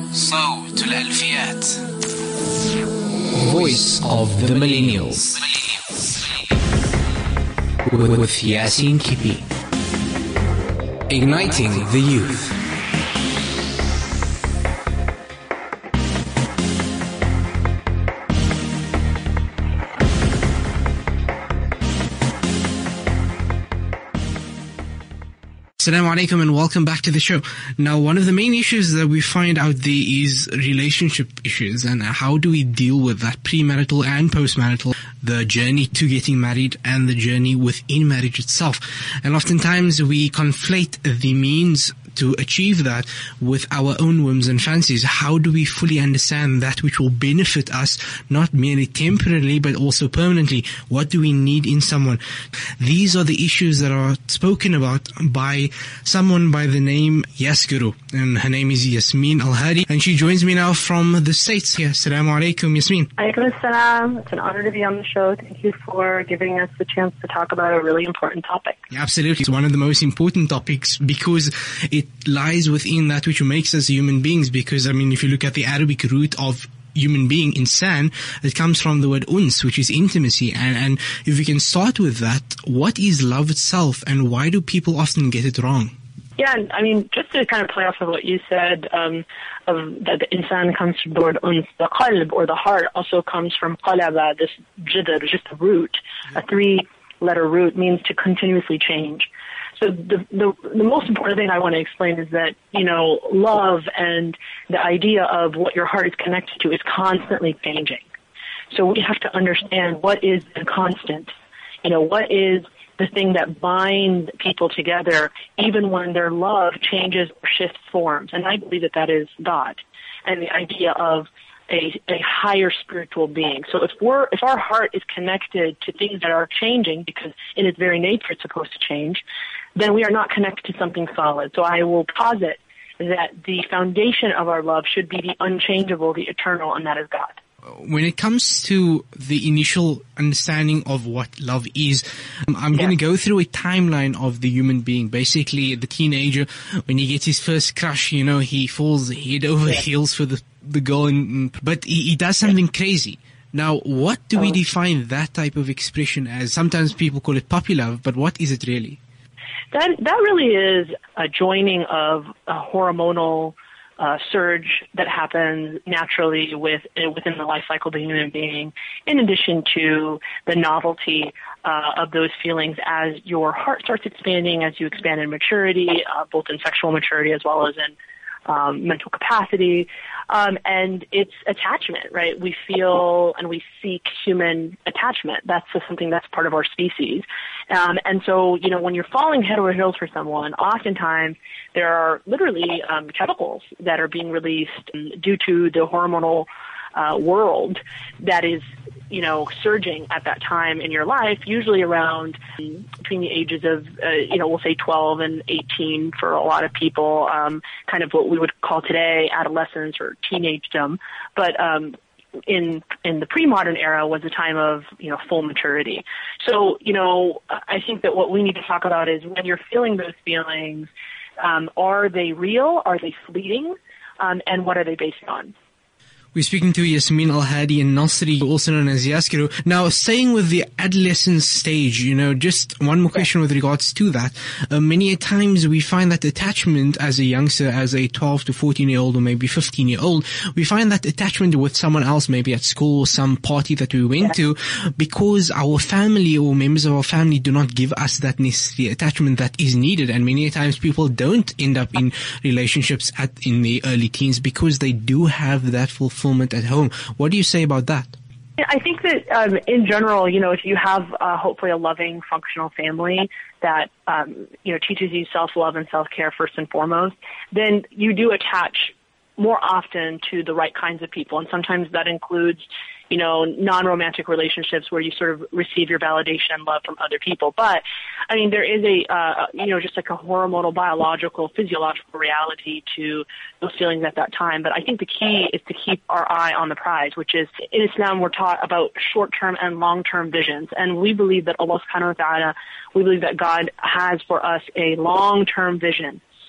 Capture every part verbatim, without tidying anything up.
صوت الألفيات. Voice of the Millennials with Yasin Kipi. Igniting the youth. Assalamu alaikum and welcome back to the show. Now, one of the main issues that we find out there is relationship issues, and how do we deal with that, premarital and postmarital, the journey to getting married and the journey within marriage itself. And oftentimes we conflate the means to achieve that with our own whims and fancies. How do we fully understand that which will benefit us, not merely temporarily, but also permanently? What do we need in someone? These are the issues that are spoken about by someone by the name Yaskiru. And her name is Yasmin Al-Hadi. And she joins me now from the States. Yeah, Assalamu alaikum, Yasmin. Alaikum assalam. It's an honor to be on the show. Thank you for giving us the chance to talk about a really important topic. Yeah, absolutely. It's one of the most important topics because it lies within that which makes us human beings. Because, I mean, if you look at the Arabic root of human being, insan, it comes from the word uns, which is intimacy. And, and if we can start with that, what is love itself and why do people often get it wrong? Yeah, I mean, just to kind of play off of what you said, um, of that the insan comes from the word uns, the qalb, or the heart, also comes from qalaba, this jidr, just a root, a three-letter root, means to continuously change. So the, the the most important thing I want to explain is that, you know, love and the idea of what your heart is connected to is constantly changing. So we have to understand what is the constant, you know, what is the thing that binds people together even when their love changes or shifts forms. And I believe that that is God and the idea of a, a higher spiritual being. So if we're, if our heart is connected to things that are changing, because in its very nature it's supposed to change, then we are not connected to something solid. So I will posit that the foundation of our love should be the unchangeable, the eternal, and that is God. When it comes to the initial understanding of what love is, I'm yeah. going to go through a timeline of the human being. Basically, the teenager, when he gets his first crush, you know, he falls head over yeah. heels for the, the girl, and, but he, he does something yeah. crazy. Now, what do we define that type of expression as? Sometimes people call it puppy love, but what is it really? That that really is a joining of a hormonal uh, surge that happens naturally with within the life cycle of the human being, in addition to the novelty uh, of those feelings as your heart starts expanding, as you expand in maturity, uh, both in sexual maturity as well as in Um, mental capacity, um, and it's attachment, right? We feel and we seek human attachment. That's just something that's part of our species. Um, and so, you know, when you're falling head over heels for someone, oftentimes there are literally um, chemicals that are being released due to the hormonal uh, world that is, you know, surging at that time in your life, usually around um, between the ages of, uh, you know, we'll say twelve and eighteen for a lot of people, um, kind of what we would call today adolescence or teenagedom. But um, in in the pre-modern era was a time of, you know, full maturity. So, you know, I think that what we need to talk about is when you're feeling those feelings, um, are they real? Are they fleeting? Um, and what are they based on? We're speaking to Yasmin Al-Hadi and Nasri, also known as Yaskiru. Now, staying with the adolescence stage, you know, just one more question with regards to that. Uh, many a times we find that attachment as a youngster, as a twelve to fourteen-year-old or maybe fifteen-year-old, we find that attachment with someone else, maybe at school or some party that we went to, because our family or members of our family do not give us that necessary attachment that is needed. And many times people don't end up in relationships at in the early teens because they do have that fulfillment at home. What do you say about that? I think that um, in general, you know, if you have uh, hopefully a loving, functional family that, um, you know, teaches you self-love and self-care first and foremost, then you do attach more often to the right kinds of people. And sometimes that includes, you know, non-romantic relationships where you sort of receive your validation and love from other people. But, I mean, there is a, uh, you know, just like a hormonal, biological, physiological reality to those feelings at that time. But I think the key is to keep our eye on the prize, which is in Islam we're taught about short-term and long-term visions. And we believe that Allah subhanahu wa ta'ala, we believe that God has for us a long-term vision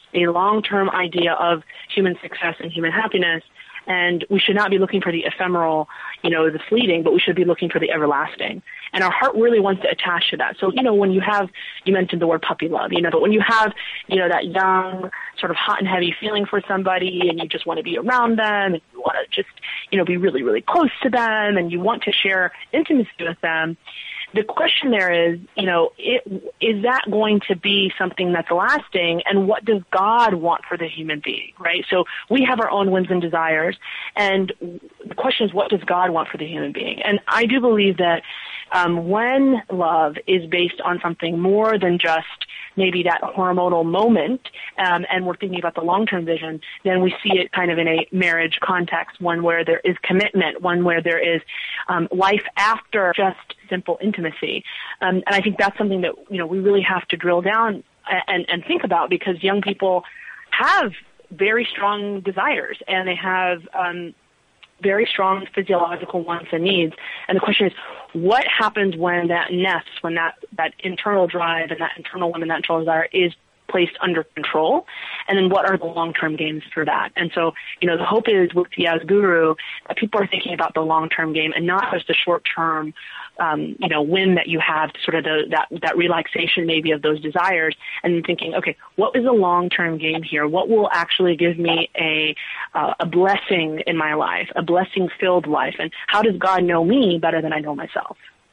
a long-term idea of human success and human happiness. And we should not be looking for the ephemeral, you know, the fleeting, but we should be looking for the everlasting. And our heart really wants to attach to that. So, you know, when you have, you mentioned the word puppy love, you know, but when you have, you know, that young, sort of hot and heavy feeling for somebody and you just want to be around them and you want to just, you know, be really, really close to them and you want to share intimacy with them, the question there is, you know, it, is that going to be something that's lasting, and what does God want for the human being, right? So we have our own whims and desires, and the question is, what does God want for the human being? And I do believe that um, when love is based on something more than just maybe that hormonal moment, um, and we're thinking about the long-term vision, then we see it kind of in a marriage context, one where there is commitment, one where there is um, life after just simple intimacy. Um, and I think that's something that, you know, we really have to drill down and, and think about, because young people have very strong desires and they have um, very strong physiological wants and needs. And the question is, what happens when that nest, when that, that internal drive and that internal whim and that internal desire is placed under control? And then what are the long-term gains for that? And so, you know, the hope is with Yaz Guru that people are thinking about the long-term game and not just the short-term, um, you know, whim that you have, sort of the, that, that relaxation maybe of those desires, and then thinking, okay, what is the long-term game here? What will actually give me a, uh, a blessing in my life, a blessing-filled life? And how does God know me better than I know myself?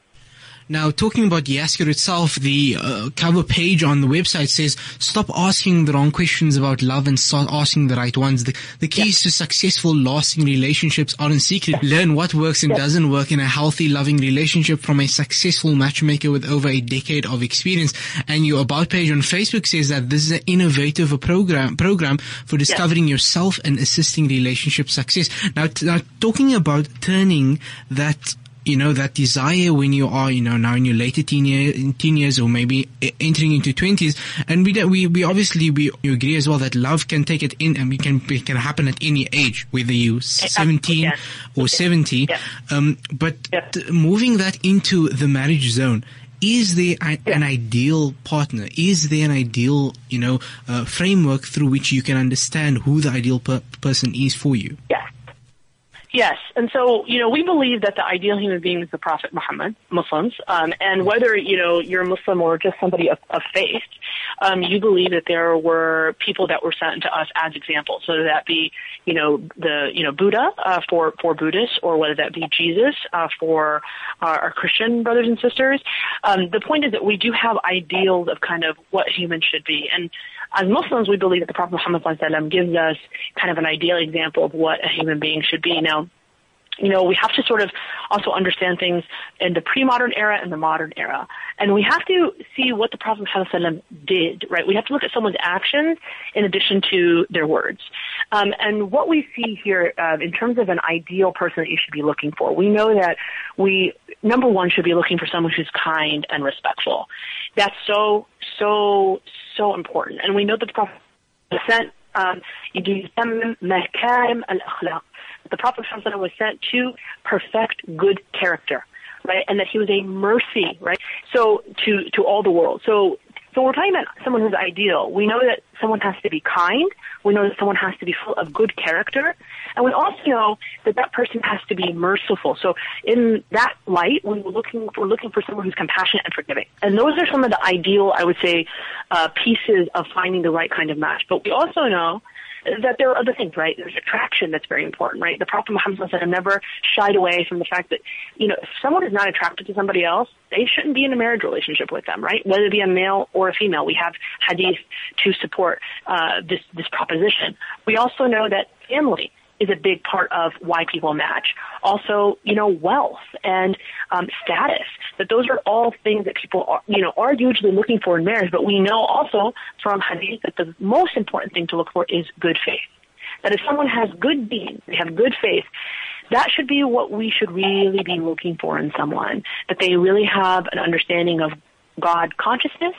Now, talking about Yasguru itself, the uh, cover page on the website says, stop asking the wrong questions about love and start asking the right ones. The, the keys yeah. to successful, lasting relationships aren't secret. Learn what works and yeah. doesn't work in a healthy, loving relationship from a successful matchmaker with over a decade of experience. And your About page on Facebook says that this is an innovative program, program for discovering yeah. yourself and assisting relationship success. Now, t- now, talking about turning that you know, that desire when you are, you know, now in your later teen, year, teen years or maybe entering into twenties. And we, we, we obviously, we agree as well that love can take it in and we can, it can happen at any age, whether you're seventeen yeah. or seventy. Yeah. Um, but yeah. moving that into the marriage zone, is there a, yeah. an ideal partner? Is there an ideal, you know, uh, framework through which you can understand who the ideal per- person is for you? Yeah. Yes, and so, you know, we believe that the ideal human being is the Prophet Muhammad, Muslims, um, and whether, you know, you're a Muslim or just somebody of, of faith, um, you believe that there were people that were sent to us as examples, whether that be, you know, the, you know, Buddha uh, for, for Buddhists, or whether that be Jesus uh, for our, our Christian brothers and sisters. Um, the point is that we do have ideals of kind of what humans should be, and as Muslims, we believe that the Prophet Muhammad gives us kind of an ideal example of what a human being should be. Now, you know, we have to sort of also understand things in the pre-modern era and the modern era. And we have to see what the Prophet Muhammad did, right? We have to look at someone's actions in addition to their words. Um, and what we see here uh, in terms of an ideal person that you should be looking for, we know that we, number one, should be looking for someone who's kind and respectful. That's so, so, so important. And we know that the Prophet sent, um, the Prophet was sent to perfect good character, right? And that he was a mercy, right? So to, to all the world. So, so we're talking about someone who's ideal. We know that someone has to be kind. We know that someone has to be full of good character. And we also know that that person has to be merciful. So in that light, we we're looking, we're looking for someone who's compassionate and forgiving. And those are some of the ideal, I would say, uh, pieces of finding the right kind of match. But we also know that there are other things, right? There's attraction that's very important, right? The Prophet Muhammad never shied away from the fact that, you know, if someone is not attracted to somebody else, they shouldn't be in a marriage relationship with them, right? Whether it be a male or a female. We have hadith to support uh, this, this proposition. We also know that family is a big part of why people match. Also, you know, wealth and um, status, that those are all things that people are, you know, are usually looking for in marriage. But we know also from hadith that the most important thing to look for is good faith. That if someone has good deeds, they have good faith, that should be what we should really be looking for in someone. That they really have an understanding of God consciousness,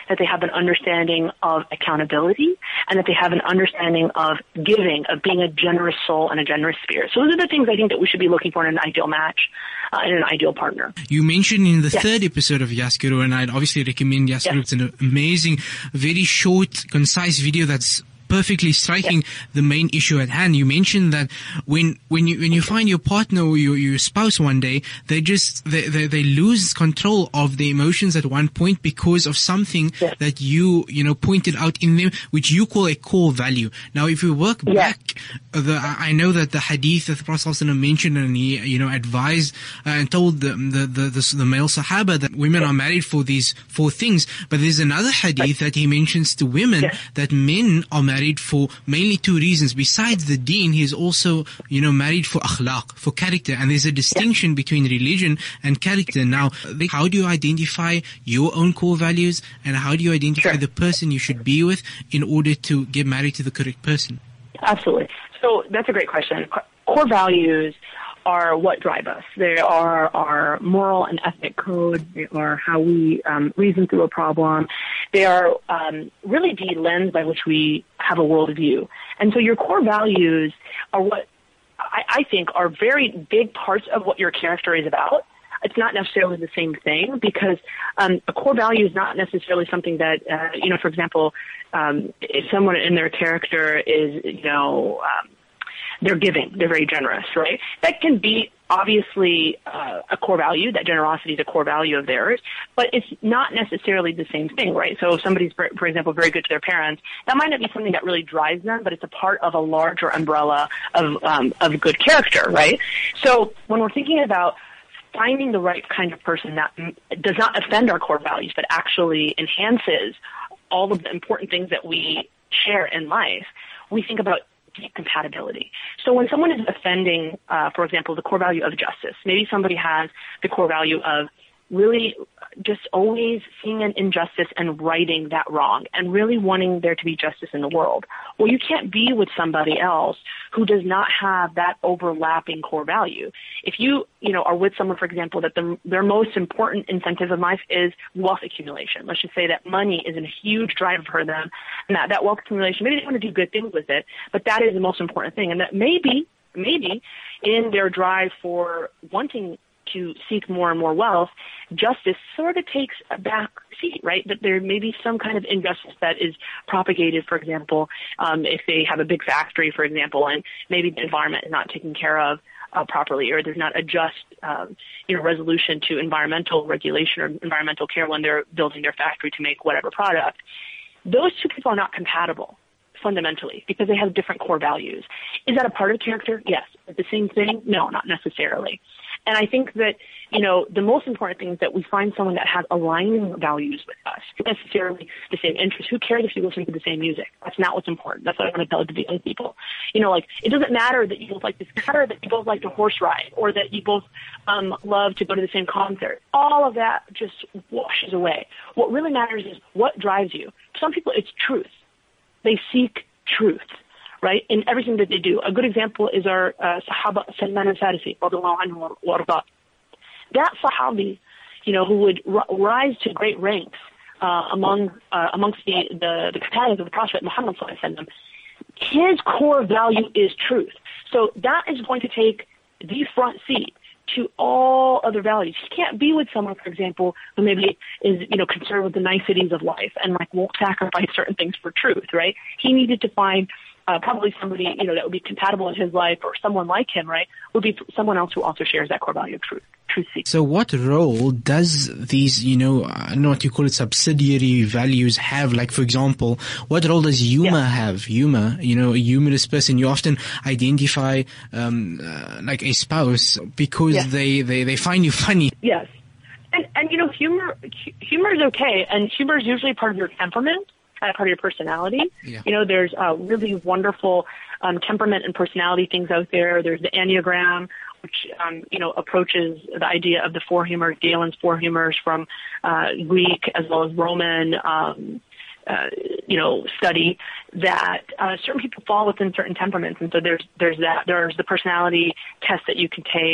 that they have an understanding of accountability, and that they have an understanding of giving, of being a generous soul and a generous spirit. So those are the things I think that we should be looking for in an ideal match, uh, in an ideal partner. You mentioned in the yes. third episode of Yaskuru, and I'd obviously recommend Yaskuru. Yes. It's an amazing, very short, concise video that's perfectly striking yes. the main issue at hand. You mentioned that when when you when you find your partner or your, your spouse one day, they just they, they they lose control of their emotions at one point because of something yes. that you you know pointed out in them, which you call a core value. Now, if we work yes. back, the I know that the hadith that the Prophet ﷺ mentioned, and he you know advised uh, and told the the, the the the male Sahaba that women yes. are married for these four things. But there's another hadith right. that he mentions to women yes. that men are married married for mainly two reasons. Besides the deen, he is also, you know, married for akhlaq, for character. And there's a distinction between religion and character. Now, how do you identify your own core values, and how do you identify sure. the person you should be with in order to get married to the correct person? Absolutely. So that's a great question. Core values are what drive us. They are our moral and ethic code. They are how we um, reason through a problem. They are um, really the lens by which we have a worldview. And so your core values are what I, I think are very big parts of what your character is about. It's not necessarily the same thing, because um, a core value is not necessarily something that, uh, you know, for example, um, if someone in their character is, you know, um, they're giving, they're very generous, right? That can be obviously uh, a core value. That generosity is a core value of theirs, but it's not necessarily the same thing, right? So if somebody's, for, for example, very good to their parents, that might not be something that really drives them, but it's a part of a larger umbrella of um, of good character, right? So when we're thinking about finding the right kind of person that does not offend our core values, but actually enhances all of the important things that we share in life, we think about deep compatibility. So when someone is offending, uh, for example, the core value of justice, maybe somebody has the core value of really just always seeing an injustice and righting that wrong and really wanting there to be justice in the world. Well, you can't be with somebody else who does not have that overlapping core value. If you, you know, are with someone, for example, that the, their most important incentive in life is wealth accumulation. Let's just say that money is a huge driver for them, and that, that wealth accumulation, maybe they want to do good things with it, but that is the most important thing. And that maybe, maybe in their drive for wanting to seek more and more wealth, justice sort of takes a back seat, right? That there may be some kind of injustice that is propagated, for example, um, if they have a big factory, for example, and maybe the environment is not taken care of uh, properly, or there's not a just, um, you know, resolution to environmental regulation or environmental care when they're building their factory to make whatever product. Those two people are not compatible fundamentally because they have different core values. Is that a part of character? Yes. Is it the same thing? No, not necessarily. And I think that, you know, the most important thing is that we find someone that has aligning values with us, not necessarily the same interests. Who cares if you listen to the same music? That's not what's important. That's what I want to tell to the young people. You know, like, it doesn't matter that you both like this matter that you both like to horse ride, or that you both um, love to go to the same concert. All of that just washes away. What really matters is what drives you. For some people, it's truth. They seek truth, right, in everything that they do. A good example is our uh, Sahaba Salman al-Farisi, radiallahu anhu wa arda. That Sahabi, you know, who would r- rise to great ranks uh, among uh, amongst the, the, the companions of the Prophet Muhammad sallallahu alaihi wasallam, his core value is truth. So that is going to take the front seat to all other values. He can't be with someone, for example, who maybe is, you know, concerned with the niceties of life and like won't sacrifice certain things for truth, right? He needed to find uh, probably somebody, you know, that would be compatible in his life, or someone like him, right, would be someone else who also shares that core value of truth. So what role does these, you know, I don't know what you call it, subsidiary values have? Like, for example, what role does humor yeah. have? Humor, you know, a humorous person, you often identify um, uh, like a spouse because yes. they, they, they find you funny. Yes. And, and you know, humor, humor is okay, and humor is usually part of your temperament, kind of part of your personality. Yeah. You know, there's uh, really wonderful um, temperament and personality things out there. There's the Enneagram, which, um, you know, approaches the idea of the four humors, Galen's four humors from uh, Greek as well as Roman, um, uh, you know, study, that uh, certain people fall within certain temperaments. And so there's there's that. There's the personality test that you can take.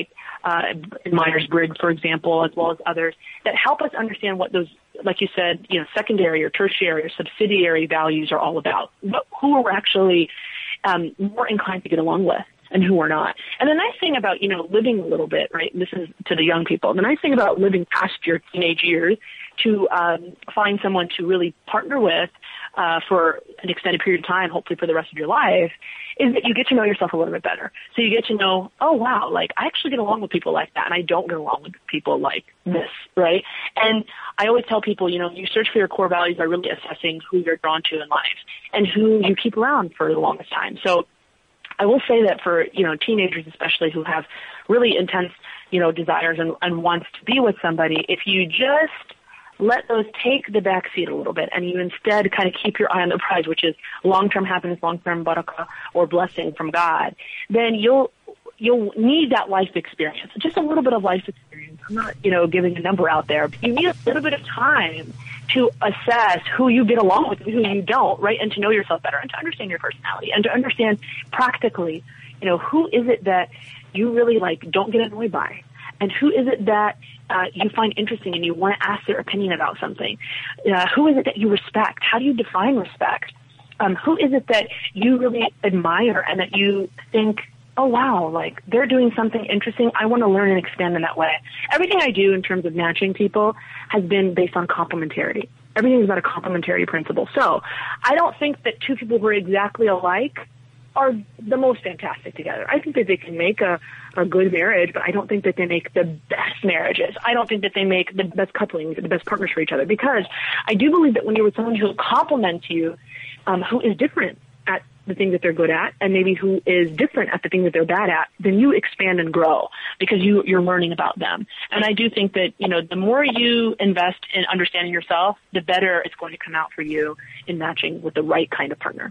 uh, Myers-Briggs, for example, as well as others, that help us understand what those, like you said, you know, secondary or tertiary or subsidiary values are all about. What, who are we actually um, more inclined to get along with and who are not. And the nice thing about, you know, living a little bit, right, and this is to the young people, the nice thing about living past your teenage years to um, find someone to really partner with uh, for an extended period of time, hopefully for the rest of your life, is that you get to know yourself a little bit better. So you get to know, oh, wow, like I actually get along with people like that, and I don't get along with people like this, right? And I always tell people, you know, you search for your core values by really assessing who you're drawn to in life and who you keep around for the longest time. So I will say that for, you know, teenagers especially who have really intense, you know, desires and, and wants to be with somebody, if you just let those take the back seat a little bit and you instead kind of keep your eye on the prize, which is long-term happiness, long-term barakah or blessing from God, then you'll you'll need that life experience, just a little bit of life experience. I'm not, you know, giving a number out there, but you need a little bit of time to assess who you get along with and who you don't, right? And to know yourself better and to understand your personality and to understand practically, you know, who is it that you really like don't get annoyed by and who is it that uh, you find interesting and you want to ask their opinion about something. Uh, who is it that you respect? How do you define respect? Um, who is it that you really admire and that you think, oh, wow, like they're doing something interesting. I want to learn and expand in that way. Everything I do in terms of matching people has been based on complementarity. Everything is about a complementary principle. So I don't think that two people who are exactly alike are the most fantastic together. I think that they can make a, a good marriage, but I don't think that they make the best marriages. I don't think that they make the best coupling, the best partners for each other, because I do believe that when you're with someone who complements you, um, who is different at the things that they're good at and maybe who is different at the things that they're bad at, then you expand and grow because you, you're learning about them. And I do think that, you know, the more you invest in understanding yourself, the better it's going to come out for you in matching with the right kind of partner.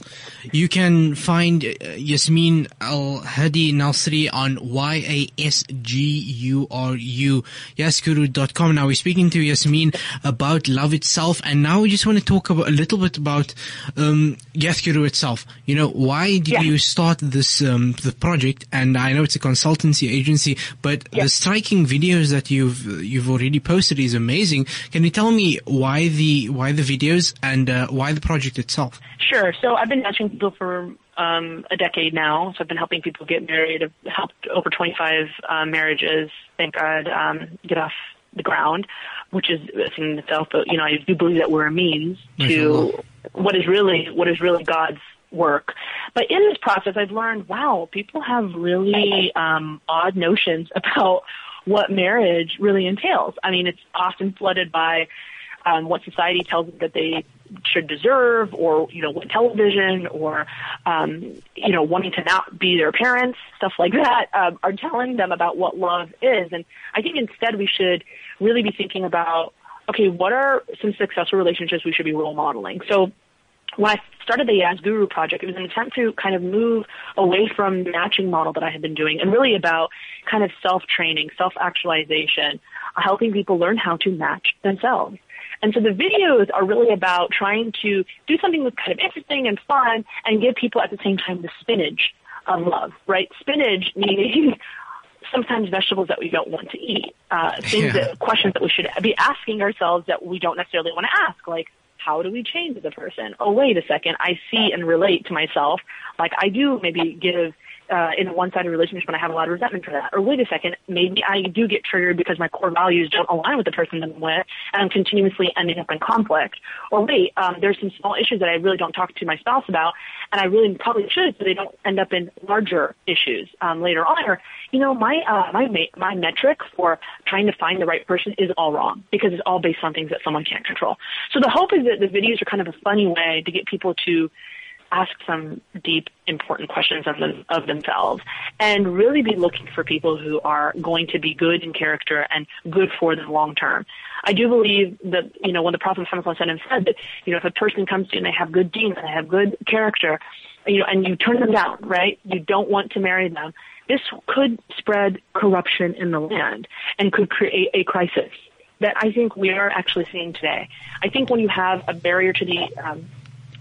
You can find Yasmin Al-Hadi Nasri on Y A S G U R U, Yaskuru dot com. Now we're speaking to Yasmin about love itself, and now we just want to talk about, a little bit about um, Yaskuru itself. You know, why did yeah. you start this um, the project? And I know it's a consultancy agency, but yeah. the striking videos that you've you've already posted is amazing. Can you tell me why the why the videos and uh, why the project itself? Sure. So I've been matching people for um, a decade now. So I've been helping people get married. I've helped over twenty-five uh, marriages, thank God, um, get off the ground, which is a thing in itself. But, you know, I do believe that we're a means to what is really what is really God's work. But in this process, I've learned, wow, people have really um, odd notions about what marriage really entails. I mean, it's often flooded by um, what society tells them that they should deserve, or, you know, television, or, um, you know, wanting to not be their parents, stuff like that, um, are telling them about what love is. And I think instead we should really be thinking about, okay, what are some successful relationships we should be role modeling? So when I started the Yas Guru project, it was an attempt to kind of move away from the matching model that I had been doing and really about kind of self-training, self-actualization, helping people learn how to match themselves. And so the videos are really about trying to do something that's kind of interesting and fun and give people at the same time the spinach of love, right? Spinach meaning sometimes vegetables that we don't want to eat, uh, things yeah. that, questions that we should be asking ourselves that we don't necessarily want to ask, like, how do we change as a person? Oh, wait a second, I see and relate to myself. Like, I do maybe give Uh, in a one-sided relationship when I have a lot of resentment for that. Or wait a second, maybe I do get triggered because my core values don't align with the person that I'm with, and I'm continuously ending up in conflict. Or wait, um, there's some small issues that I really don't talk to my spouse about, and I really probably should, so they don't end up in larger issues um, later on. Or, you know, my uh, my my metric for trying to find the right person is all wrong because it's all based on things that someone can't control. So the hope is that the videos are kind of a funny way to get people to ask some deep, important questions of them, of themselves, and really be looking for people who are going to be good in character and good for them long term. I do believe that, you know, when the Prophet Muhammad said that, you know, if a person comes to you and they have good deeds and they have good character, you know, and you turn them down, right? You don't want to marry them. This could spread corruption in the land and could create a crisis that I think we are actually seeing today. I think when you have a barrier to the um,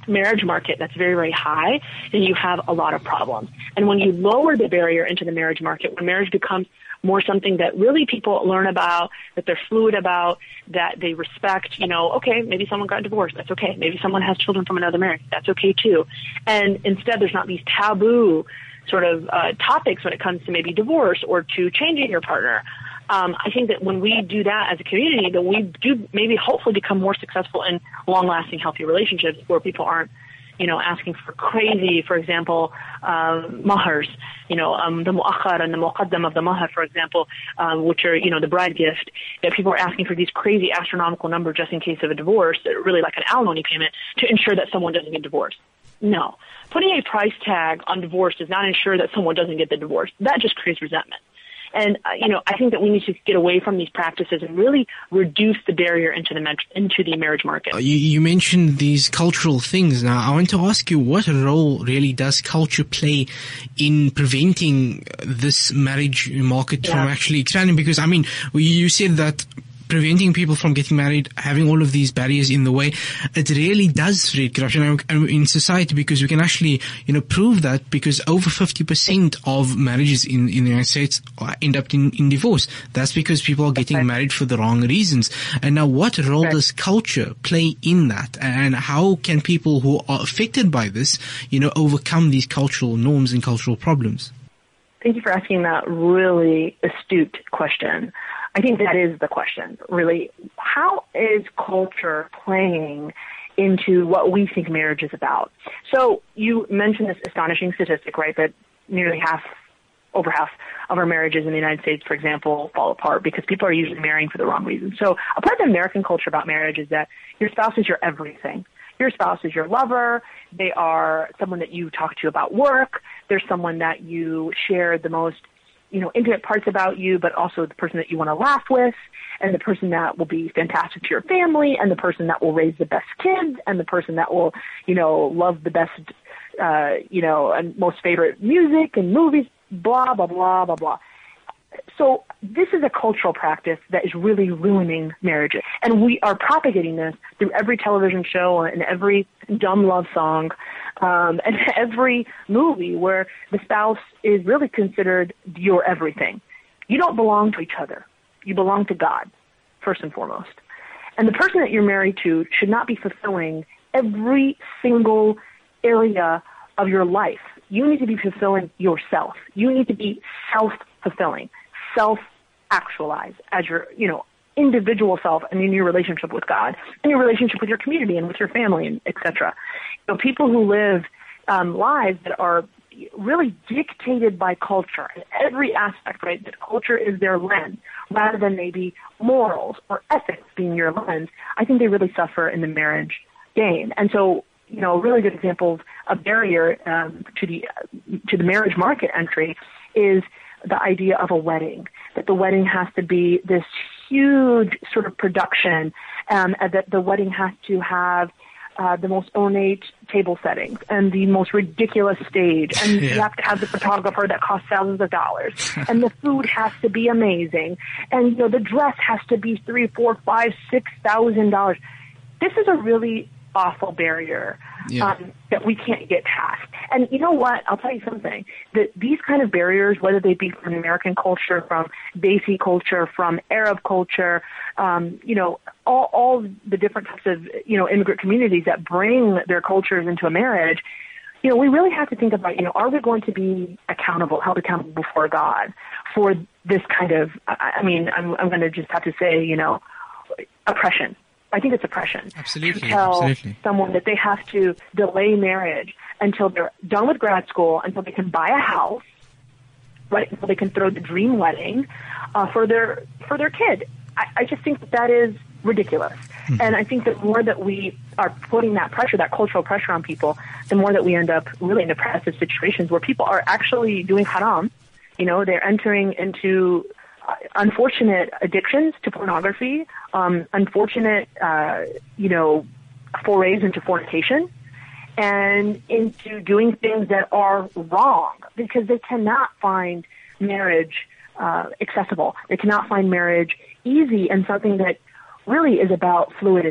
marriage market that's very, very high, then you have a lot of problems. And when you lower the barrier into the marriage market, when marriage becomes more something that really people learn about, that they're fluid about, that they respect, you know, okay, maybe someone got divorced. That's okay. Maybe someone has children from another marriage. That's okay too. And instead there's not these taboo sort of uh, topics when it comes to maybe divorce or to changing your partner. Um, I think that when we do that as a community, then we do maybe hopefully become more successful in long-lasting, healthy relationships where people aren't, you know, asking for crazy, for example, um, mahars, you know, um, the mu'akhar and the muqaddam of the mahar, for example, um, which are, you know, the bride gift, that people are asking for these crazy astronomical numbers just in case of a divorce, really like an alimony payment, to ensure that someone doesn't get divorced. No. Putting a price tag on divorce does not ensure that someone doesn't get the divorce. That just creates resentment. And, uh, you know, I think that we need to get away from these practices and really reduce the barrier into the met- into the marriage market. You, you mentioned these cultural things. Now, I want to ask you, what role really does culture play in preventing this marriage market Yeah. from actually expanding? Because, I mean, you said that preventing people from getting married, having all of these barriers in the way, it really does create corruption in society, because we can actually, you know, prove that, because over fifty percent of marriages in, in the United States end up in, in divorce. That's because people are getting right. married for the wrong reasons. And now, what role right. does culture play in that? And how can people who are affected by this, you know, overcome these cultural norms and cultural problems? Thank you for asking that really astute question. I think that is the question, really. How is culture playing into what we think marriage is about? So you mentioned this astonishing statistic, right, that nearly half, over half of our marriages in the United States, for example, fall apart because people are usually marrying for the wrong reasons. So a part of the American culture about marriage is that your spouse is your everything. Your spouse is your lover. They are someone that you talk to about work. They're someone that you share the most, you know, intimate parts about you, but also the person that you want to laugh with, and the person that will be fantastic to your family, and the person that will raise the best kids, and the person that will, you know, love the best, uh, you know, and most favorite music and movies, blah, blah, blah, blah, blah. So this is a cultural practice that is really ruining marriages. And we are propagating this through every television show and every dumb love song, um, and every movie where the spouse is really considered your everything. You don't belong to each other. You belong to God, first and foremost. And the person that you're married to should not be fulfilling every single area of your life. You need to be fulfilling yourself. You need to be self-fulfilling, self-actualize as your, you know, individual self, and in your relationship with God, and your relationship with your community and with your family, and et cetera. You know, people who live um, lives that are really dictated by culture in every aspect, right? That culture is their lens, rather than maybe morals or ethics being your lens. I think they really suffer in the marriage game. And so, you know, a really good example of a barrier um, to the to the marriage market entry is the idea of a wedding, that the wedding has to be this huge sort of production, um, and that the wedding has to have uh, the most ornate table settings and the most ridiculous stage, and yeah. you have to have the photographer that costs thousands of dollars, and the food has to be amazing, and, you know, the dress has to be three, four, five, six thousand dollars. This is a really awful barrier yeah. um, that we can't get past. And you know what? I'll tell you something. That these kind of barriers, whether they be from American culture, from Desi culture, from Arab culture, um, you know, all, all the different types of, you know, immigrant communities that bring their cultures into a marriage, you know, we really have to think about, you know, are we going to be accountable, held accountable before God for this kind of, I, I mean, I'm, I'm going to just have to say, you know, oppression. I think it's oppression. Absolutely. To tell absolutely. someone that they have to delay marriage until they're done with grad school, until they can buy a house, right? Until they can throw the dream wedding uh, for their for their kid. I, I just think that that is ridiculous. Mm-hmm. And I think the more that we are putting that pressure, that cultural pressure on people, the more that we end up really in depressive situations where people are actually doing haram. You know, they're entering into unfortunate addictions to pornography, um, unfortunate, uh, you know, forays into fornication, and into doing things that are wrong because they cannot find marriage uh, accessible. They cannot find marriage easy and something that really is about fluidity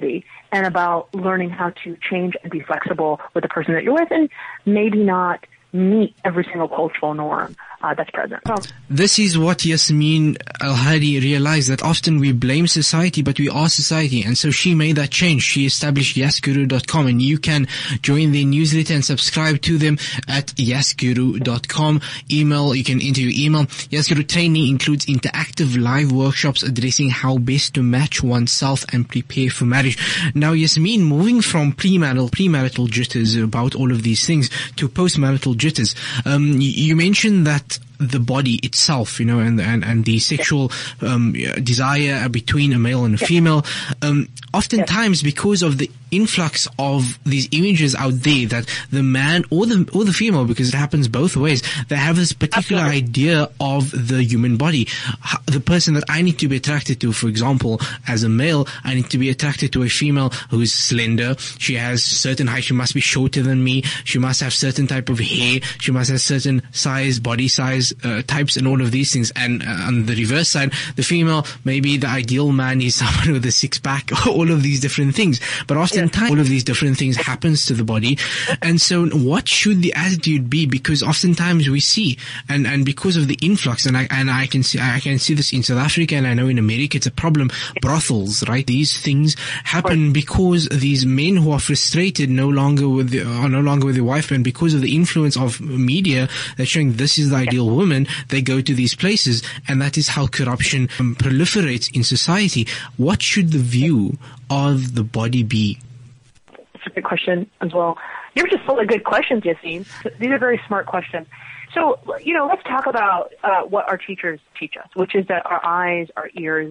and about learning how to change and be flexible with the person that you're with, and maybe not meet every single cultural norm uh, that's present. So, this is what Yasmin Al-Hadi realized, that often we blame society, but we are society. And so she made that change. She established yes guru dot com, and you can join their newsletter and subscribe to them at yes guru dot com. Email, you can enter your email. YesGuru training includes interactive live workshops addressing how best to match oneself and prepare for marriage. Now, Yasmin, moving from premarital, premarital jitters about all of these things to postmarital jitters, um, you mentioned that the body itself, you know, and and, and the sexual um, desire between a male and a female, um, oftentimes because of the influx of these images out there, that the man or the or the female, because it happens both ways, they have this particular Absolutely. idea of the human body. The person that I need to be attracted to, for example, as a male, I need to be attracted to a female who is slender. She has certain height. She must be shorter than me. She must have certain type of hair. She must have certain size, body size, uh, types, and all of these things. And uh, on the reverse side, the female, maybe the ideal man is someone with a six pack, all of these different things. But often Time, all of these different things happens to the body. And so what should the attitude be? Because oftentimes we see, and, and because of the influx, and I, and I can see, I can see this in South Africa, and I know in America it's a problem, brothels, right? These things happen because these men who are frustrated no longer with the, are no longer with their wife, and because of the influence of media that's showing this is the ideal woman, they go to these places, and that is how corruption um, proliferates in society. What should the view of the body be? That's a good question as well. You're just full of good questions, Yassine. These are very smart questions. So, you know, let's talk about uh, what our teachers teach us, which is that our eyes, our ears,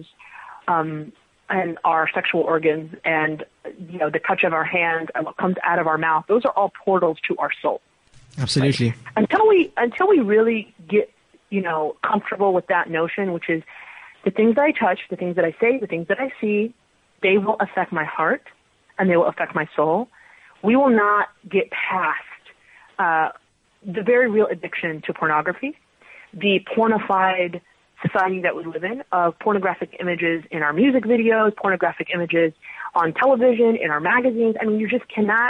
um, and our sexual organs, and, you know, the touch of our hands and what comes out of our mouth, those are all portals to our soul. Absolutely. Right? Until we, until we really get, you know, comfortable with that notion, which is the things that I touch, the things that I say, the things that I see, they will affect my heart, and they will affect my soul. We will not get past uh, the very real addiction to pornography, the pornified society that we live in, of pornographic images in our music videos, pornographic images on television, in our magazines. I mean, you just cannot,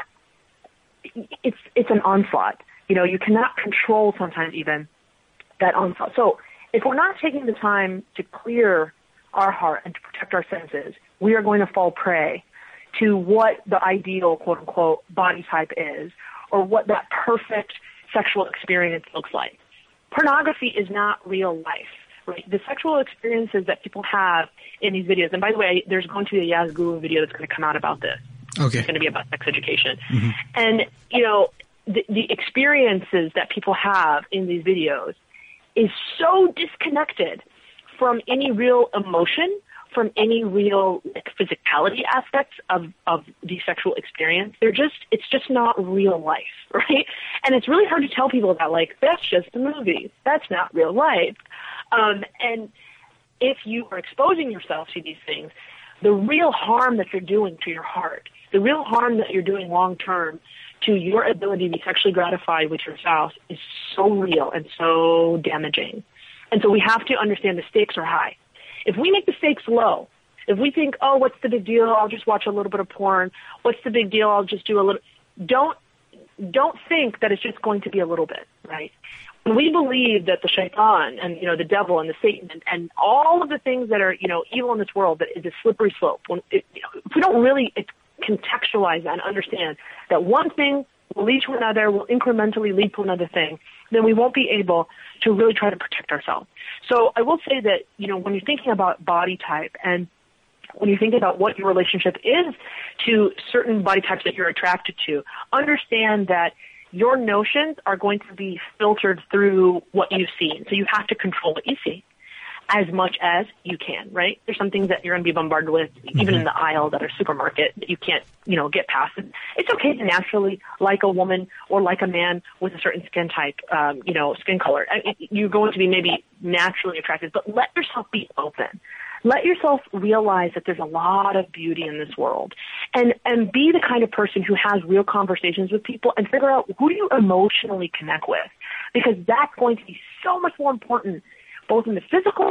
it's it's an onslaught. You know, you cannot control sometimes even that onslaught. So if we're not taking the time to clear our heart and to protect our senses, we are going to fall prey to what the ideal, quote unquote, body type is, or what that perfect sexual experience looks like. Pornography is not real life, right? The sexual experiences that people have in these videos, and by the way, there's going to be a Yas Guru video that's going to come out about this. Okay. It's going to be about sex education. Mm-hmm. And, you know, the, the experiences that people have in these videos is so disconnected from any real emotion, from any real like, physicality aspects of, of the sexual experience. They're just, it's just not real life, right? And it's really hard to tell people that, like, that's just a movie. That's not real life. Um, and if you are exposing yourself to these things, the real harm that you're doing to your heart, the real harm that you're doing long term to your ability to be sexually gratified with your spouse is so real and so damaging. And so we have to understand the stakes are high. If we make the stakes low, if we think, oh, what's the big deal? I'll just watch a little bit of porn. What's the big deal? I'll just do a little. Don't, don't think that it's just going to be a little bit, right? When we believe that the shaitan and, you know, the devil and the Satan and, and all of the things that are, you know, evil in this world, that is a slippery slope. When it, you know, if we don't really contextualize that and understand that one thing will lead to another, will incrementally lead to another thing, then we won't be able to really try to protect ourselves. So I will say that, you know, when you're thinking about body type and when you think about what your relationship is to certain body types that you're attracted to, understand that your notions are going to be filtered through what you've seen. So you have to control what you see as much as you can, right? There's some things that you're going to be bombarded with, even mm-hmm. in the aisles at a supermarket, that you can't, you know, get past. It's okay to naturally like a woman or like a man with a certain skin type, um, you know, skin color. I, you're going to be maybe naturally attracted, but let yourself be open. Let yourself realize that there's a lot of beauty in this world, and, and be the kind of person who has real conversations with people and figure out who do you emotionally connect with, because that's going to be so much more important both in the physical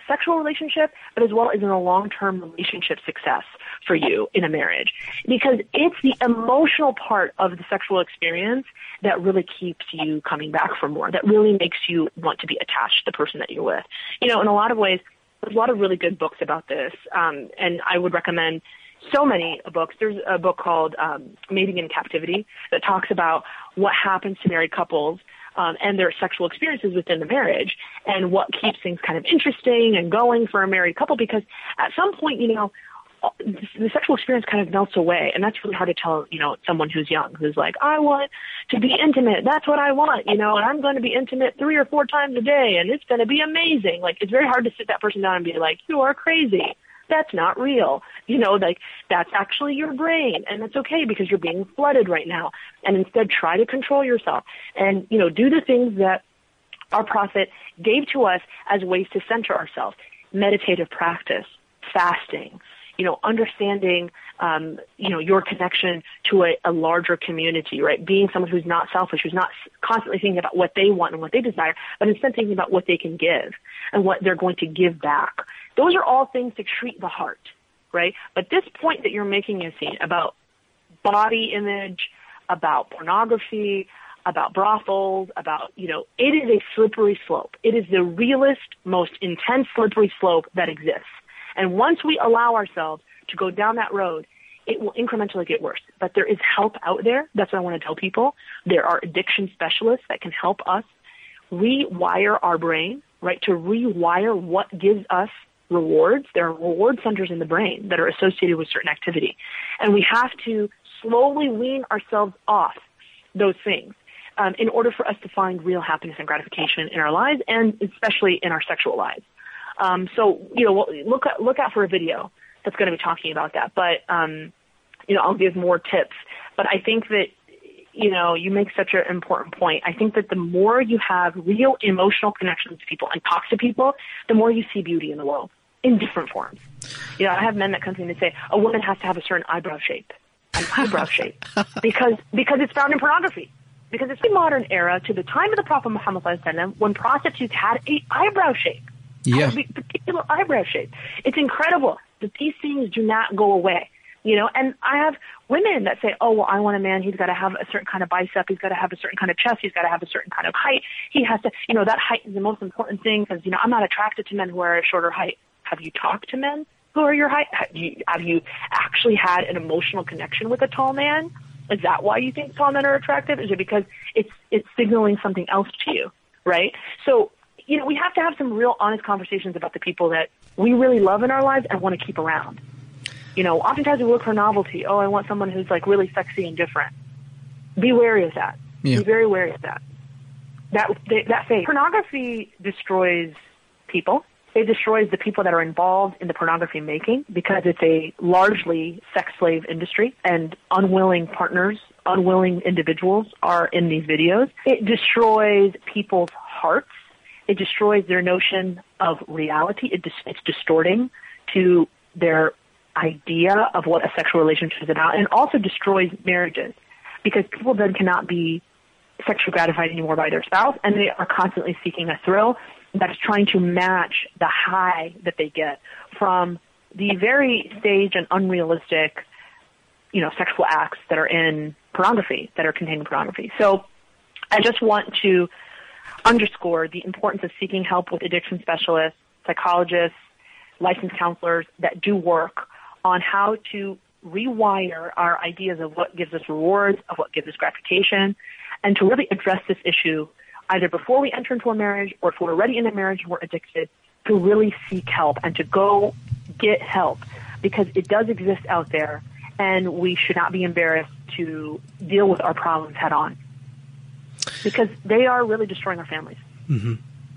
sexual relationship, but as well as in a long-term relationship success for you in a marriage. Because it's the emotional part of the sexual experience that really keeps you coming back for more, that really makes you want to be attached to the person that you're with. You know, in a lot of ways, there's a lot of really good books about this, um, and I would recommend so many books. There's a book called um, Mating in Captivity that talks about what happens to married couples um, and their sexual experiences within the marriage and what keeps things kind of interesting and going for a married couple, because at some point, you know, the sexual experience kind of melts away, and that's really hard to tell, you know, someone who's young, who's like, I want to be intimate. That's what I want, you know, and I'm going to be intimate three or four times a day, and it's going to be amazing. Like, it's very hard to sit that person down and be like, you are crazy. That's not real. You know, like, that's actually your brain, and it's okay because you're being flooded right now. And instead, try to control yourself and, you know, do the things that our Prophet gave to us as ways to center ourselves. Meditative practice, fasting, you know, understanding, um, you know, your connection to a, a larger community, right? Being someone who's not selfish, who's not constantly thinking about what they want and what they desire, but instead thinking about what they can give and what they're going to give back. Those are all things to treat the heart, right? But this point that you're making, Yassine, about body image, about pornography, about brothels, about, you know, it is a slippery slope. It is the realest, most intense slippery slope that exists. And once we allow ourselves to go down that road, it will incrementally get worse. But there is help out there. That's what I want to tell people. There are addiction specialists that can help us rewire our brain, right, to rewire what gives us rewards. There are reward centers in the brain that are associated with certain activity. And we have to slowly wean ourselves off those things um, in order for us to find real happiness and gratification in our lives, and especially in our sexual lives. Um, so, you know, look at, look out for a video that's going to be talking about that. But, um, you know, I'll give more tips. But I think that, you know, you make such an important point. I think that the more you have real emotional connections to people and talk to people, the more you see beauty in the world in different forms. You know, I have men that come to me and say, a woman has to have a certain eyebrow shape, an eyebrow shape, because, because it's found in pornography. Because it's the modern era to the time of the Prophet Muhammad sallallahu alaihi wasallam when prostitutes had a eyebrow shape. Yeah. A particular eyebrow shape. It's incredible that these things do not go away, you know. And I have women that say, "Oh, well, I want a man. He's got to have a certain kind of bicep. He's got to have a certain kind of chest. He's got to have a certain kind of height. He has to, you know, that height is the most important thing because, you know, I'm not attracted to men who are a shorter height." Have you talked to men who are your height? Have you, have you actually had an emotional connection with a tall man? Is that why you think tall men are attractive? Is it because it's it's signaling something else to you, right? So, you know, we have to have some real honest conversations about the people that we really love in our lives and want to keep around. You know, oftentimes we look for novelty. Oh, I want someone who's like really sexy and different. Be wary of that. Yeah. Be very wary of that. That that phase. Pornography destroys people. It destroys the people that are involved in the pornography making because it's a largely sex slave industry and unwilling partners, unwilling individuals are in these videos. It destroys people's hearts. It destroys their notion of reality. It dis- it's distorting to their idea of what a sexual relationship is about, and also destroys marriages because people then cannot be sexually gratified anymore by their spouse, and they are constantly seeking a thrill that is trying to match the high that they get from the very staged and unrealistic, you know, sexual acts that are in pornography, that are contained in pornography. So I just want to underscore the importance of seeking help with addiction specialists, psychologists, licensed counselors that do work on how to rewire our ideas of what gives us rewards, of what gives us gratification, and to really address this issue either before we enter into a marriage or if we're already in a marriage and we're addicted, to really seek help and to go get help because it does exist out there and we should not be embarrassed to deal with our problems head on because they are really destroying our families. Mm-hmm.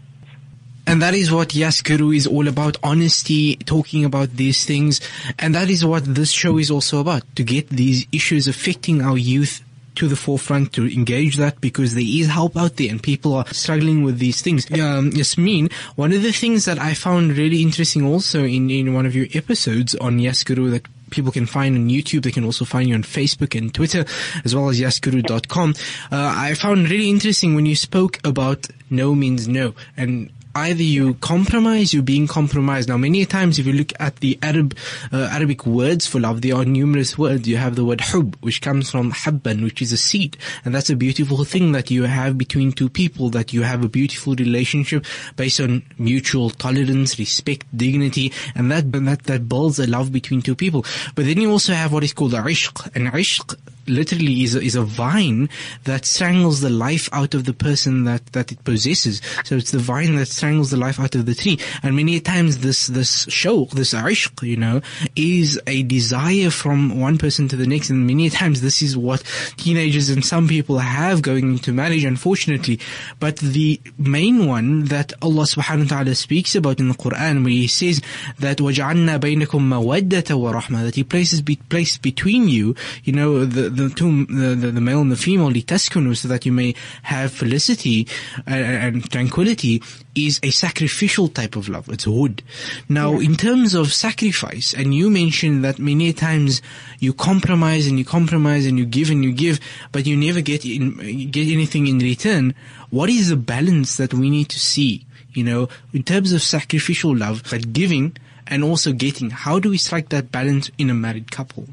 And that is what Yas Guru is all about, honesty, talking about these things. And that is what this show is also about, to get these issues affecting our youth to the forefront, to engage that, because there is help out there and people are struggling with these things. Um, Yasmin, one of the things that I found really interesting also in, in one of your episodes on Yas Guru that people can find on YouTube, they can also find you on Facebook and Twitter, as well as yas guru dot com. Uh, I found really interesting when you spoke about no means no. And either you compromise, you're being compromised. Now, many times, if you look at the Arab, uh, Arabic words for love, there are numerous words. You have the word hub, which comes from habban, which is a seed. And that's a beautiful thing that you have between two people, that you have a beautiful relationship based on mutual tolerance, respect, dignity, and that, that, that builds a love between two people. But then you also have what is called ishq. And ishq literally is a, is a vine that strangles the life out of the person that, that it possesses. So it's the vine that strangles the life out of the tree. And many times this, this shawq, this ishq, you know, is a desire from one person to the next. And many times this is what teenagers and some people have going into marriage, unfortunately. But the main one that Allah subhanahu wa ta'ala speaks about in the Quran, where He says that وَجَعَلْنَا بَيْنَكُمْ مَوَدَّةً وَرَحْمَةً, that He places be placed between you, you know, the the two, the, the, the male and the female, لِتَسْكُنُوا, so that you may have felicity and, and tranquility, is a sacrificial type of love. It's wood. Now, yeah. in terms of sacrifice, and you mentioned that many times you compromise and you compromise and you give and you give, but you never get in, get anything in return. What is the balance that we need to see, you know, in terms of sacrificial love, but giving and also getting? How do we strike that balance in a married couple?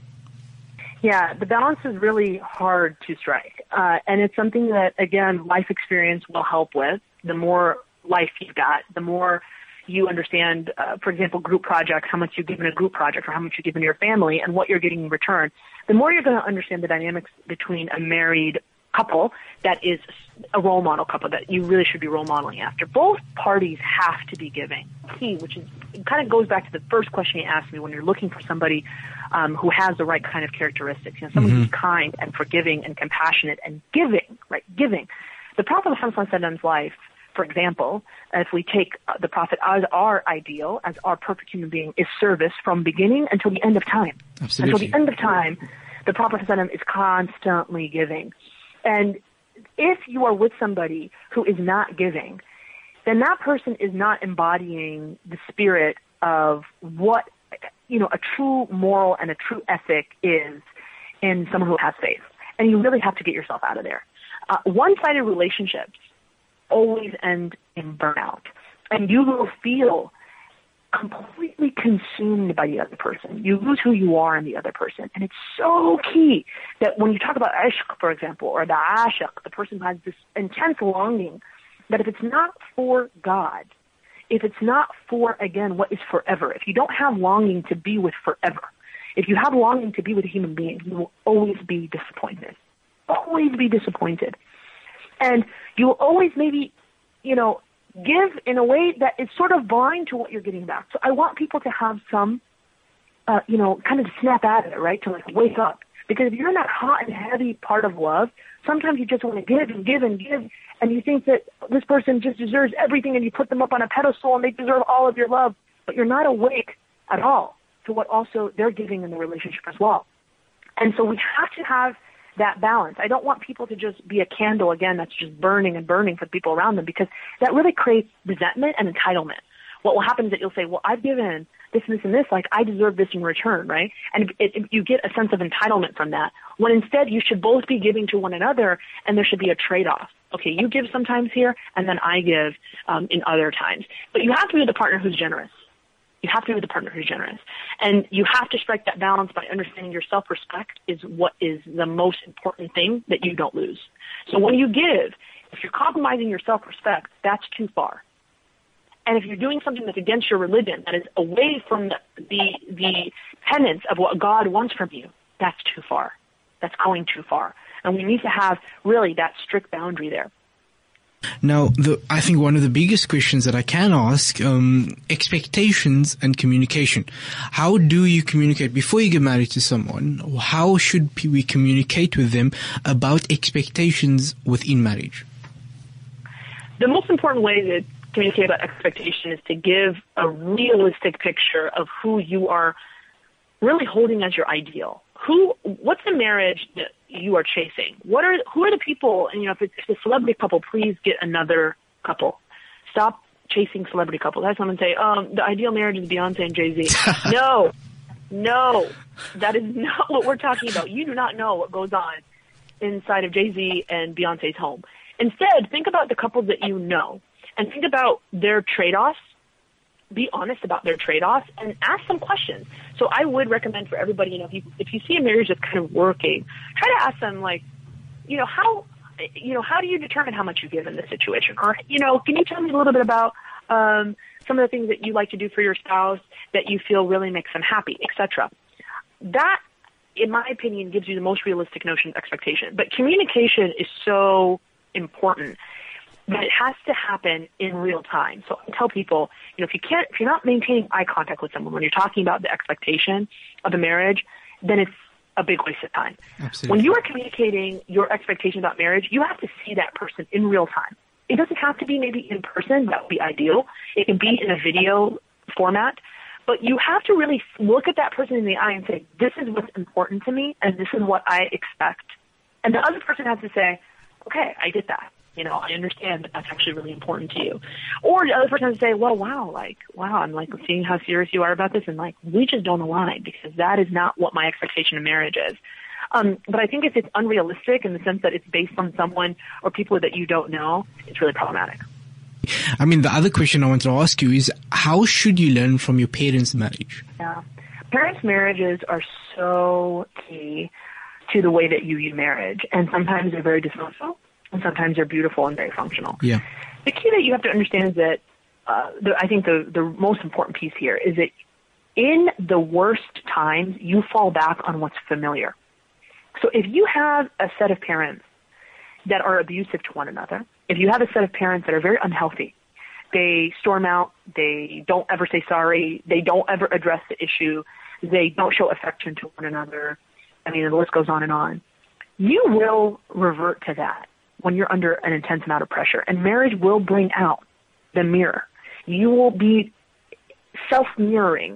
Yeah, the balance is really hard to strike. Uh, and it's something that, again, life experience will help with. The more life you've got, the more you understand, uh, for example, group projects, how much you give in a group project or how much you give in your family and what you're getting in return, the more you're going to understand the dynamics between a married couple that is a role model couple that you really should be role modeling after. Both parties have to be giving. Key, which is, it kind of goes back to the first question you asked me when you're looking for somebody um, who has the right kind of characteristics. You know, someone mm-hmm. who's kind and forgiving and compassionate and giving, right? Giving. The Prophet Muhammad's life, for example, if we take the Prophet as our ideal, as our perfect human being, is service from beginning until the end of time. Absolutely. Until the end of time, the Prophet is constantly giving. And if you are with somebody who is not giving, then that person is not embodying the spirit of what, you know, a true moral and a true ethic is in someone who has faith. And you really have to get yourself out of there. Uh, one-sided relationships always end in burnout. And you will feel completely consumed by the other person. You lose who you are in the other person. And it's so key that when you talk about ishq, for example, or the ashiq, the person who has this intense longing, that if it's not for God, if it's not for, again, what is forever, if you don't have longing to be with forever, if you have longing to be with a human being, you will always be disappointed. Always be disappointed. And you will always maybe, you know, give in a way that is sort of blind to what you're getting back. So I want people to have some, uh, you know, kind of snap at it, right? To like wake up. Because if you're in that hot and heavy part of love, sometimes you just want to give and give and give, and you think that this person just deserves everything, and you put them up on a pedestal and they deserve all of your love, but you're not awake at all to what also they're giving in the relationship as well. And so we have to have that balance. I don't want people to just be a candle, again, that's just burning and burning for the people around them, because that really creates resentment and entitlement. What will happen is that you'll say, well, I've given this and this and this, like I deserve this in return, right? And it, it, you get a sense of entitlement from that, when instead you should both be giving to one another, and there should be a trade-off. Okay, you give sometimes here, and then I give um, in other times. But you have to be with a partner who's generous. You have to be with a partner who's generous. And you have to strike that balance by understanding your self-respect is what is the most important thing that you don't lose. So when you give, if you're compromising your self-respect, that's too far. And if you're doing something that's against your religion, that is away from the, the, the tenets of what God wants from you, that's too far. That's going too far. And we need to have really that strict boundary there. Now, the, I think one of the biggest questions that I can ask, um, expectations and communication. How do you communicate before you get married to someone? How should we communicate with them about expectations within marriage? The most important way to communicate about expectation is to give a realistic picture of who you are really holding as your ideal. Who, what's the marriage that you are chasing? What are, who are the people, and you know, if it's a celebrity couple, please get another couple. Stop chasing celebrity couples. I have someone say, um, the ideal marriage is Beyonce and Jay-Z. No, no, that is not what we're talking about. You do not know what goes on inside of Jay-Z and Beyonce's home. Instead, think about the couples that you know and think about their trade-offs. Be honest about their trade-offs and ask some questions. So I would recommend for everybody, you know, if you, if you see a marriage that's kind of working, try to ask them, like, you know, how, you know, how do you determine how much you give in this situation? Or, you know, can you tell me a little bit about um, some of the things that you like to do for your spouse that you feel really makes them happy, et cetera. That, in my opinion, gives you the most realistic notion of expectation. But communication is so important that it has to happen in real time. So I tell people, you know, if you can't, if you're not maintaining eye contact with someone when you're talking about the expectation of a marriage, then it's a big waste of time. Absolutely. When you are communicating your expectation about marriage, you have to see that person in real time. It doesn't have to be maybe in person. That would be ideal. It can be in a video format. But you have to really look at that person in the eye and say, this is what's important to me, and this is what I expect. And the other person has to say, okay, I get that. You know, I understand that that's actually really important to you. Or the other person has to say, well, wow, like, wow, I'm like seeing how serious you are about this, and like, we just don't align because that is not what my expectation of marriage is. Um, but I think if it's unrealistic in the sense that it's based on someone or people that you don't know, it's really problematic. I mean, the other question I want to ask you is, how should you learn from your parents' marriage? Yeah. Parents' marriages are so key to the way that you view marriage. And sometimes they're very dysfunctional, and sometimes they're beautiful and very functional. Yeah. The key that you have to understand is that, uh, the, I think the, the most important piece here is that in the worst times, you fall back on what's familiar. So if you have a set of parents that are abusive to one another, if you have a set of parents that are very unhealthy, they storm out, they don't ever say sorry, they don't ever address the issue, they don't show affection to one another, I mean, the list goes on and on, you will revert to that when you're under an intense amount of pressure. And marriage will bring out the mirror. You will be self-mirroring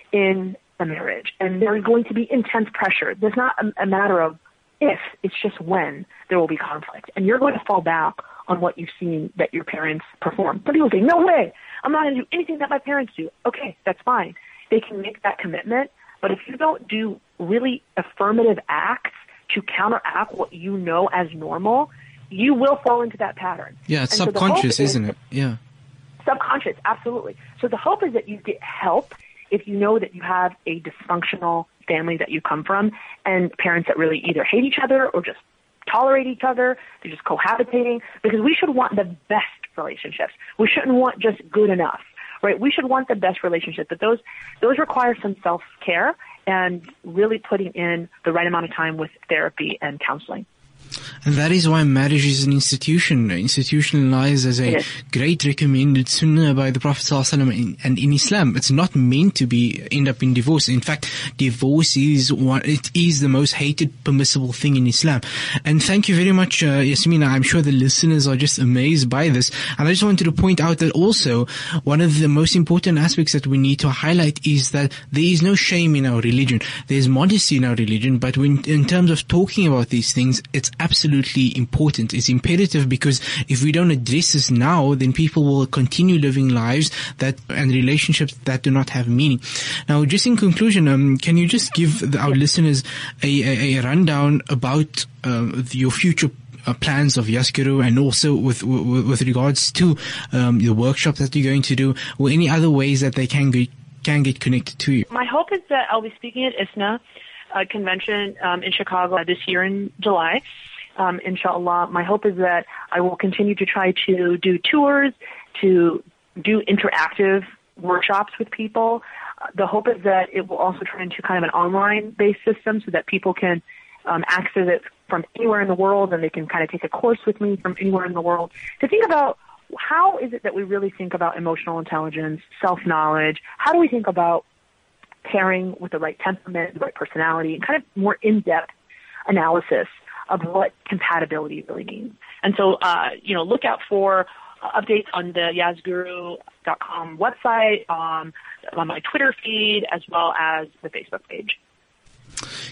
in a marriage, and there's going to be intense pressure. There's not a, a matter of if, it's just when there will be conflict. And you're going to fall back on what you've seen that your parents perform. Some people say, no way, I'm not going to do anything that my parents do. Okay, that's fine. They can make that commitment, but if you don't do really affirmative acts to counteract what you know as normal, you will fall into that pattern. Yeah, it's and subconscious, so isn't it? Yeah. Subconscious, absolutely. So the hope is that you get help if you know that you have a dysfunctional family that you come from and parents that really either hate each other or just tolerate each other, they're just cohabitating, because we should want the best relationships. We shouldn't want just good enough, right? We should want the best relationship, but those those require some self-care and really putting in the right amount of time with therapy and counseling. And that is why marriage is an institution, institutionalized as a great recommended sunnah by the Prophet ﷺ. And in Islam, it's not meant to be end up in divorce. In fact, divorce is one, it is the most hated permissible thing in Islam. And thank you very much, uh, Yasmina. I'm sure the listeners are just amazed by this. And I just wanted to point out that also one of the most important aspects that we need to highlight is that there is no shame in our religion. There's modesty in our religion, but when, in terms of talking about these things, it's absolutely important. It's imperative, because if we don't address this now, then people will continue living lives that and relationships that do not have meaning. Now, just in conclusion, um, can you just give the, our listeners a, a, a rundown about uh, your future uh, plans of Yazguru, and also with with, with regards to um, the workshop that you're going to do, or any other ways that they can get can get connected to you? My hope is that I'll be speaking at I S N A uh, convention um, in Chicago this year in July. Um, inshallah, my hope is that I will continue to try to do tours, to do interactive workshops with people. Uh, the hope is that it will also turn into kind of an online-based system so that people can um, access it from anywhere in the world, and they can kind of take a course with me from anywhere in the world to think about how is it that we really think about emotional intelligence, self-knowledge, how do we think about pairing with the right temperament, the right personality, and kind of more in-depth analysis of what compatibility really means. And so, uh, you know, look out for uh, updates on the yazguru dot com website, um, on my Twitter feed, as well as the Facebook page.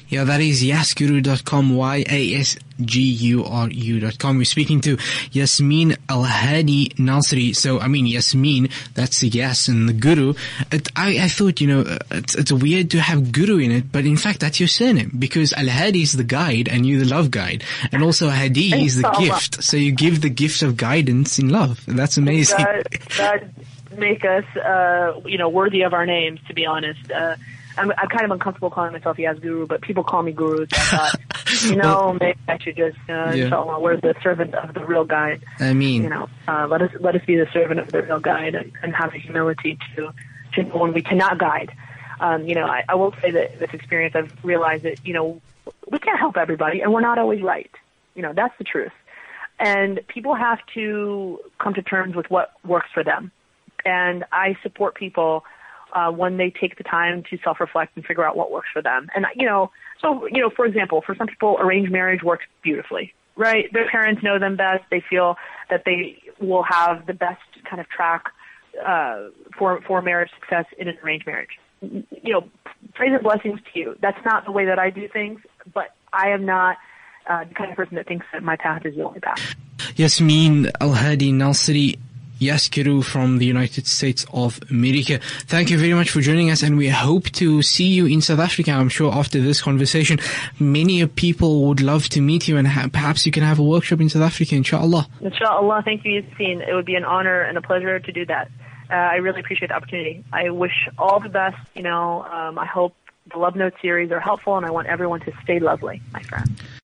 Yeah, that is yasguru dot com, Y A S G U R U dot com. We're speaking to Yasmin Al-Hadi Nasri. So, I mean, Yasmin, that's the Yas and the Guru. It, I, I thought, you know, it's, it's weird to have Guru in it, but in fact, that's your surname, because Al-Hadi is the guide and you're the love guide. And also Hadi is the gift. So you give the gift of guidance in love. That's amazing. That, that make us, uh, you know, worthy of our names, to be honest. Uh, I'm, I'm kind of uncomfortable calling myself Yas Guru, but people call me Guru, so I thought, you know, well, maybe I should just, uh, yeah. inshallah, we're the servant of the real guide. I mean, you know, uh, let us let us be the servant of the real guide and, and have the humility to, to know when we cannot guide. Um, you know, I, I will say that this experience, I've realized that, you know, we can't help everybody, and we're not always right. You know, that's the truth. And people have to come to terms with what works for them. And I support people Uh, when they take the time to self-reflect and figure out what works for them. And, you know, so, you know, for example, for some people, arranged marriage works beautifully, right? Their parents know them best. They feel that they will have the best kind of track uh, for, for marriage success in an arranged marriage. You know, praise and blessings to you. That's not the way that I do things, but I am not uh, the kind of person that thinks that my path is the only path. Yasmin Al-Hadi Nasri, Yasguru from the United States of America. Thank you very much for joining us, and we hope to see you in South Africa. I'm sure after this conversation, many people would love to meet you, and ha- perhaps you can have a workshop in South Africa, inshallah. Inshallah. Thank you, Yassine. It would be an honor and a pleasure to do that. Uh, I really appreciate the opportunity. I wish all the best. You know, um, I hope the Love Note series are helpful, and I want everyone to stay lovely, my friend.